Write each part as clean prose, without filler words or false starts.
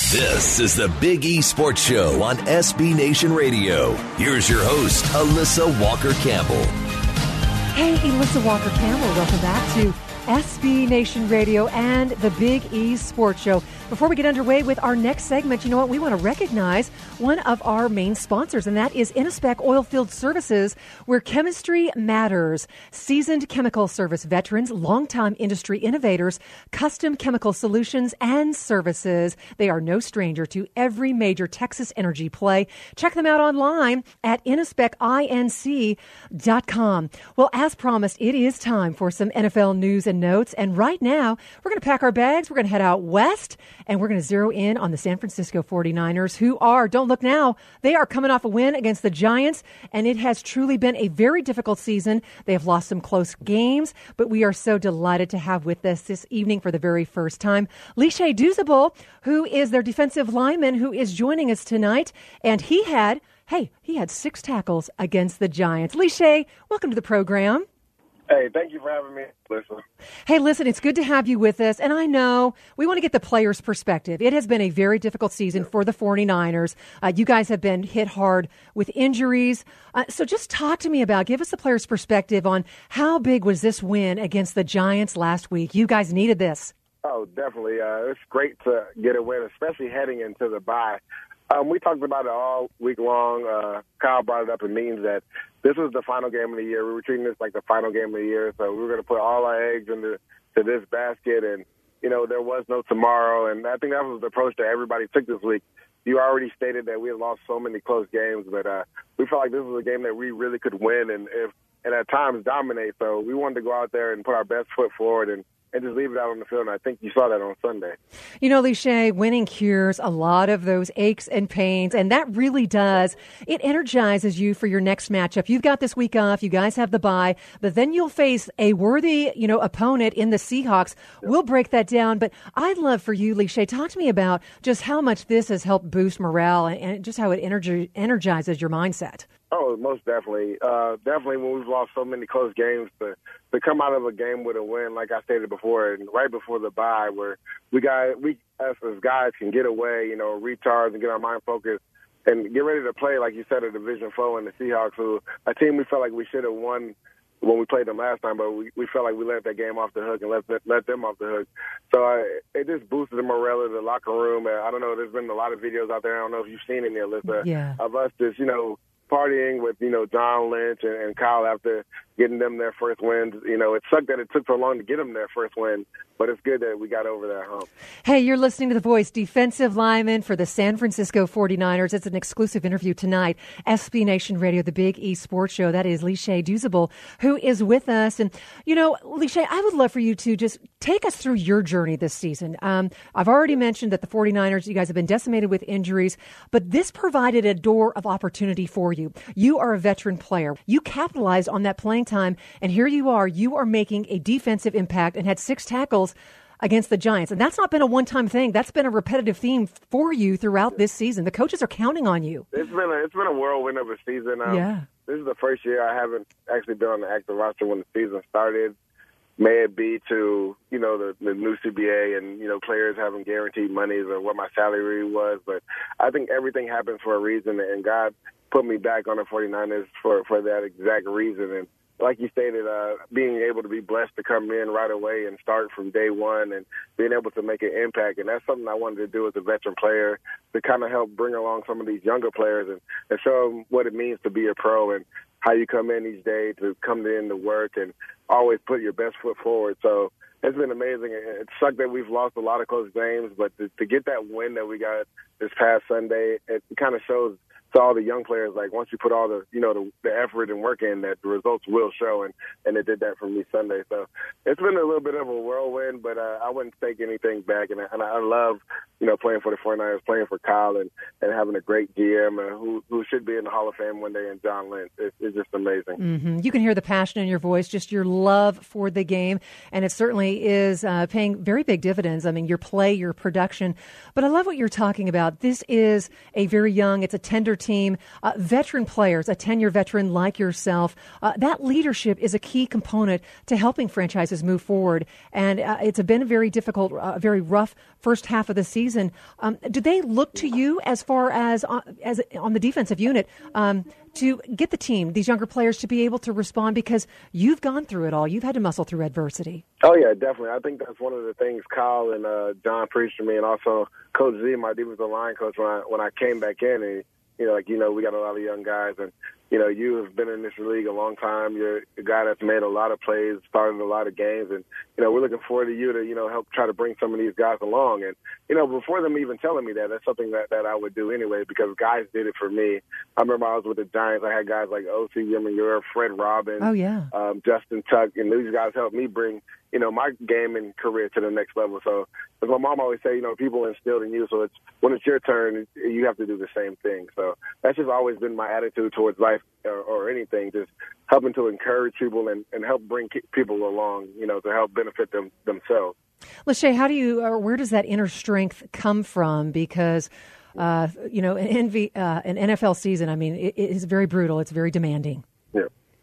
This is the Big E Sports Show on SB Nation Radio. Here's your host, Alyssa Walker-Campbell. Hey, Alyssa Walker-Campbell. Welcome back to SB Nation Radio and the Big E Sports Show. Before we get underway with our next segment, you know what? We want to recognize one of our main sponsors, and that is Innospec Oilfield Services, where chemistry matters. Seasoned chemical service veterans, longtime industry innovators, custom chemical solutions and services. They are no stranger to every major Texas energy play. Check them out online at InnospecInc.com. Well, as promised, it is time for some NFL news and notes. And right now, we're going to pack our bags. We're going to head out west, and we're going to zero in on the San Francisco 49ers, who are, don't look now, they are coming off a win against the Giants, and it has truly been a very difficult season. They have lost some close games, but we are so delighted to have with us this evening for the very first time Leashay Douzable, who is their defensive lineman, who is joining us tonight, and he had 6 tackles against the Giants. Leashay, welcome to the program. Hey, thank you for having me. Listen. Hey, listen, it's good to have you with us. And I know we want to get the players' perspective. It has been a very difficult season for the 49ers. You guys have been hit hard with injuries. So just talk to me give us the players' perspective on how big was this win against the Giants last week. You guys needed this. Oh, definitely. It's great to get a win, especially heading into the bye. We talked about it all week long. Kyle brought it up in meetings that this was the final game of the year. We were treating this like the final game of the year, so we were going to put all our eggs into this basket, and, you know, there was no tomorrow, and I think that was the approach that everybody took this week. You already stated that we had lost so many close games, but we felt like this was a game that we really could win and at times dominate, so we wanted to go out there and put our best foot forward and just leave it out on the field, and I think you saw that on Sunday. You know, Leashay, winning cures a lot of those aches and pains, and that really does. It energizes you for your next matchup. You've got this week off. You guys have the bye, but then you'll face a worthy, opponent in the Seahawks. Yep. We'll break that down, but I'd love for you, Leashay, talk to me about just how much this has helped boost morale and just how it energizes your mindset. Oh, most definitely. Definitely when we've lost so many close games, to come out of a game with a win, like I stated before, and right before the bye, where we as guys can get away, recharge and get our mind focused and get ready to play, like you said, a Division foe in the Seahawks, who a team we felt like we should have won when we played them last time, but we felt like we let that game off the hook and let them off the hook. So it just boosted the morale of the locker room. I don't know, there's been a lot of videos out there, I don't know if you've seen any, Alyssa, of us just, partying with, John Lynch and Kyle after getting them their first wins. It sucked that it took so long to get them their first win, but it's good that we got over that hump. Hey, you're listening to The Voice, defensive lineman for the San Francisco 49ers. It's an exclusive interview tonight. SB Nation Radio, the Big E Sports Show. That is Leashay Douzable, who is with us. And, Leashay, I would love for you to just take us through your journey this season. I've already mentioned that the 49ers, you guys have been decimated with injuries, but this provided a door of opportunity for you. You are a veteran player. You capitalized on that playing time, and here you are making a defensive impact and had 6 tackles against the Giants. And that's not been a one-time thing. That's been a repetitive theme for you throughout this season. The coaches are counting on you. It's been a whirlwind of a season. This is the first year I haven't actually been on the active roster when the season started. May it be to, the new CBA and, players having guaranteed monies or what my salary was. But I think everything happens for a reason, and God put me back on the 49ers for that exact reason. And like you stated, being able to be blessed to come in right away and start from day one and being able to make an impact. And that's something I wanted to do as a veteran player, to kind of help bring along some of these younger players and show them what it means to be a pro and how you come in each day to come in to work and always put your best foot forward. So it's been amazing. It sucked that we've lost a lot of close games, but to get that win that we got this past Sunday, it kind of shows to all the young players, like, once you put all the, the effort and work in, that the results will show, and it did that for me Sunday. So it's been a little bit of a whirlwind, but I wouldn't take anything back, and I love, playing for the 49ers, playing for Kyle, and having a great GM who should be in the Hall of Fame one day, and John Lynch. It's just amazing. Mm-hmm. You can hear the passion in your voice, just your love for the game, and it certainly is paying very big dividends. I mean, your play, your production. But I love what you're talking about. This is a very young, it's a tender team, veteran players, a 10-year veteran like yourself, that leadership is a key component to helping franchises move forward. And it's been a very difficult, very rough first half of the season. Do they look to you as far as on the defensive unit to get the team, these younger players, to be able to respond because you've gone through it all? You've had to muscle through adversity. Oh, yeah, definitely. I think that's one of the things Kyle and John preached to me, and also Coach Z, my defensive line coach, when I came back in. And, we got a lot of young guys, and, you have been in this league a long time. You're a guy that's made a lot of plays, started a lot of games, and, we're looking forward to you to, help try to bring some of these guys along. And, before them even telling me that, that's something that I would do anyway, because guys did it for me. I remember I was with the Giants. I had guys like O.C. Yemenure, Fred Robbins, Justin Tuck, and these guys helped me bring, my game and career to the next level. So as my mom always say, people instilled in you, so when it's your turn, you have to do the same thing. So that's just always been my attitude towards life or anything, just helping to encourage people and help bring people along, to help benefit themselves. Lachey, where does that inner strength come from? Because, an NFL season, I mean, it is very brutal. It's very demanding. Yeah.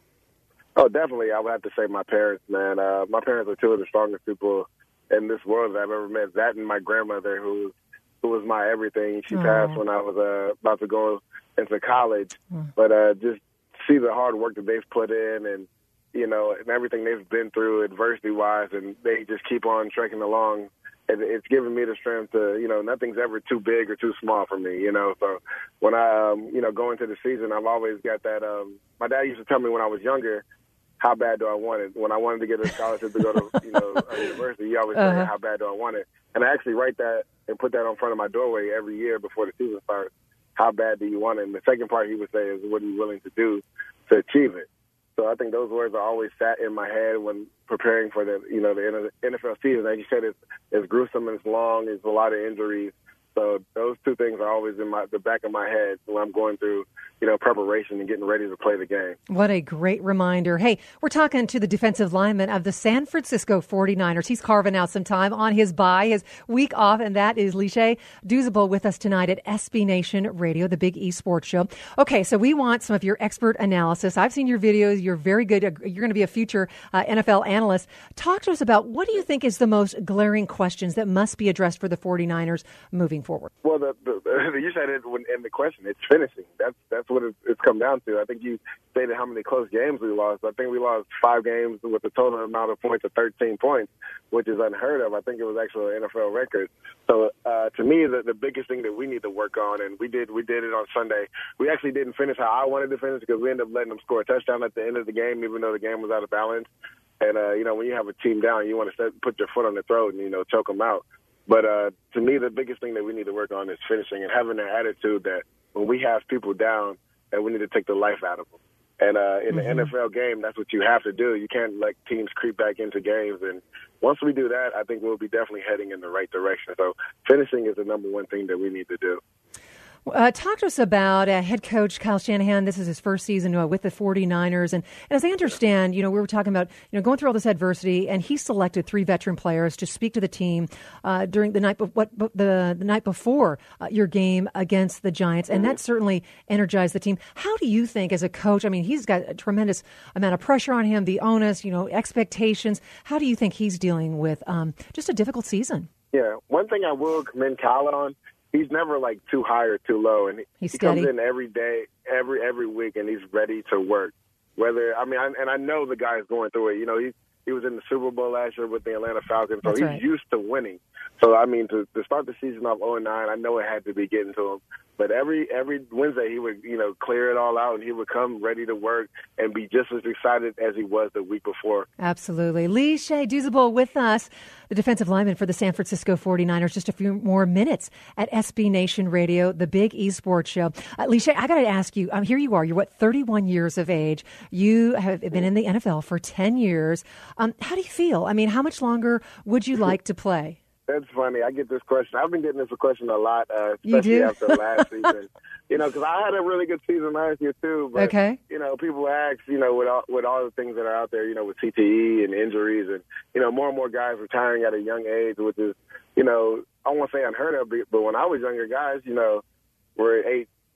Oh, definitely. I would have to say my parents, man. My parents are two of the strongest people in this world that I've ever met. That and my grandmother, who was my everything. She passed when I was about to go into college. But just see the hard work that they've put in and everything they've been through adversity-wise, and they just keep on trekking along. It's given me the strength to, nothing's ever too big or too small for me, So when I, go into the season, I've always got that. My dad used to tell me when I was younger, how bad do I want it? When I wanted to get a scholarship to go to, university, he always said, how bad do I want it? And I actually write that and put that on front of my doorway every year before the season starts. How bad do you want it? And the second part he would say is, what are you willing to do to achieve it? So I think those words are always sat in my head when preparing for the NFL season. Like you said, it's gruesome and it's long. It's a lot of injuries. So those two things are always in the back of my head when I'm going through, preparation and getting ready to play the game. What a great reminder. Hey, we're talking to the defensive lineman of the San Francisco 49ers. He's carving out some time on his week off, and that is Lachey Douzable with us tonight at SB Nation Radio, the Big E Sports Show. Okay, so we want some of your expert analysis. I've seen your videos. You're very good. You're going to be a future NFL analyst. Talk to us about what do you think is the most glaring questions that must be addressed for the 49ers moving forward? Well, you said it in the question. It's finishing. That's what it's come down to. I think you stated how many close games we lost. I think we lost 5 games with a total amount of points of 13 points, which is unheard of. I think it was actually an NFL record. So to me, the biggest thing that we need to work on, and we did it on Sunday. We actually didn't finish how I wanted to finish because we ended up letting them score a touchdown at the end of the game, even though the game was out of balance. And when you have a team down, you want to put your foot on their throat and choke them out. But to me, the biggest thing that we need to work on is finishing and having an attitude that when we have people down, and we need to take the life out of them. And in the NFL game, that's what you have to do. You can't let teams creep back into games. And once we do that, I think we'll be definitely heading in the right direction. So finishing is the number one thing that we need to do. Talk to us about head coach Kyle Shanahan. This is his first season with the 49ers. And as I understand, we were talking about, going through all this adversity, and he selected 3 veteran players to speak to the team during the night before your game against the Giants. And that certainly energized the team. How do you think as a coach, I mean, he's got a tremendous amount of pressure on him, the onus, expectations. How do you think he's dealing with just a difficult season? Yeah. One thing I will commend Kyle on, he's never too high or too low, and he comes in every day, every week, and he's ready to work. I know the guy's going through it. He was in the Super Bowl last year with the Atlanta Falcons, so he's used to winning. So to start the season off 0-9, I know it had to be getting to him. But every Wednesday he would, clear it all out, and he would come ready to work and be just as excited as he was the week before. Absolutely. Lachey Douzable with us, the defensive lineman for the San Francisco 49ers. Just a few more minutes at SB Nation Radio, the Big E Sports Show. Lachey, I got to ask you, here you are. You're, 31 years of age. You have been in the NFL for 10 years. How do you feel? I mean, how much longer would you like to play? That's funny. I get this question. I've been getting this question a lot, especially after last season. Because I had a really good season last year too. But people ask, with all the things that are out there, with CTE and injuries, and more and more guys retiring at a young age, which is, I won't say unheard of, but when I was younger, guys, were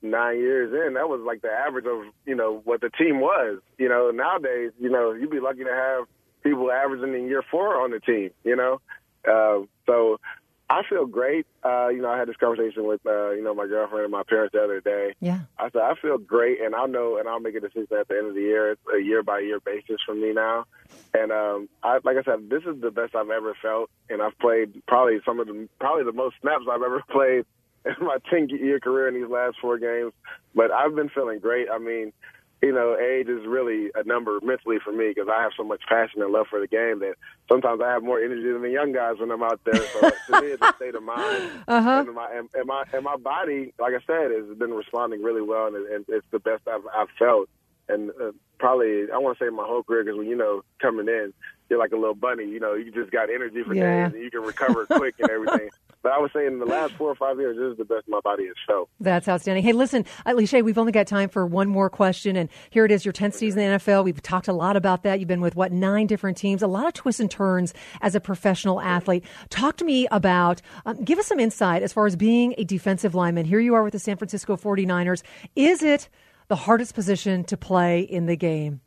9 years in, that was like the average of, what the team was. Nowadays, you'd be lucky to have people averaging in year 4 on the team, So I feel great. I had this conversation with, my girlfriend and my parents the other day. Yeah. I said, I feel great, and I'll know, and I'll make a decision at the end of the year. It's a year-by-year basis for me now. And like I said, this is the best I've ever felt, and I've played probably the most snaps I've ever played in my 10-year career in these last 4 games. But I've been feeling great. I mean, age is really a number mentally for me because I have so much passion and love for the game that sometimes I have more energy than the young guys when I'm out there. So to me, it's a state of mind. Uh-huh. And my body, like I said, has been responding really well, and it's the best I've felt. And probably, I want to say my whole career because when, coming in, you're like a little bunny. You just got energy for days, and you can recover quick and everything. But I would say in the last 4 or 5 years, this is the best my body has felt. That's outstanding. Hey, listen, Lishay, we've only got time for one more question, and here it is, your 10th season in the NFL. We've talked a lot about that. You've been with, 9 different teams, a lot of twists and turns as a professional athlete. Talk to me about, give us some insight as far as being a defensive lineman. Here you are with the San Francisco 49ers. Is it the hardest position to play in the game?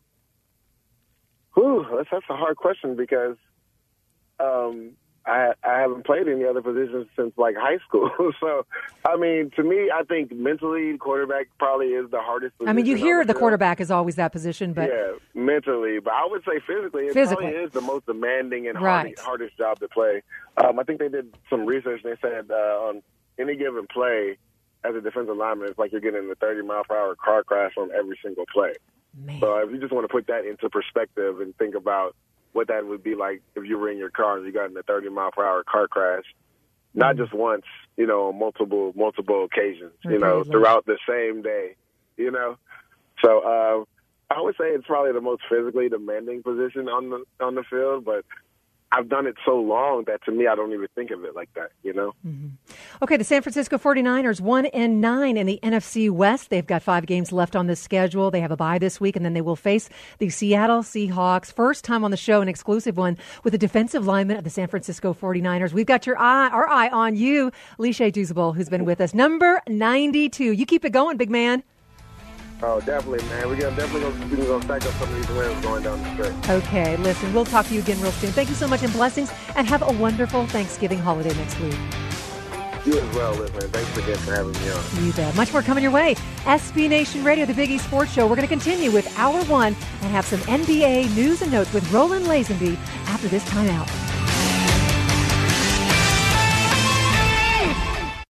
That's a hard question because I haven't played any other positions since like high school. So, I mean, to me, I think mentally, quarterback probably is the hardest position. I mean, you hear the quarterback is always that position, but yeah, mentally. But I would say physically, probably is the most demanding and hardest job to play. I think they did some research and they said on any given play, as a defensive lineman, it's like you're getting a 30-mile-per-hour car crash on every single play. Man. So if you just want to put that into perspective and think about what that would be like if you were in your car and you got in a 30-mile-per-hour car crash, not just once, on multiple occasions, throughout the same day, So I would say it's probably the most physically demanding position on the field, but I've done it so long that to me, I don't even think of it like that, Mm-hmm. Okay, the San Francisco 49ers, 1-9 in the NFC West. They've got 5 games left on the schedule. They have a bye this week, and then they will face the Seattle Seahawks. First time on the show, an exclusive one with the defensive lineman of the San Francisco 49ers. We've got our eye on you, Lishay Douzable, who's been with us. Number 92. You keep it going, big man. Oh, definitely, man. We're definitely going to stack up some of these wins going down the stretch. Okay, listen, we'll talk to you again real soon. Thank you so much and blessings, and have a wonderful Thanksgiving holiday next week. You as well, Liz, man. Thanks again for having me on. You bet. Much more coming your way. SB Nation Radio, the Big East Sports Show. We're going to continue with Hour 1 and have some NBA news and notes with Roland Lazenby after this timeout.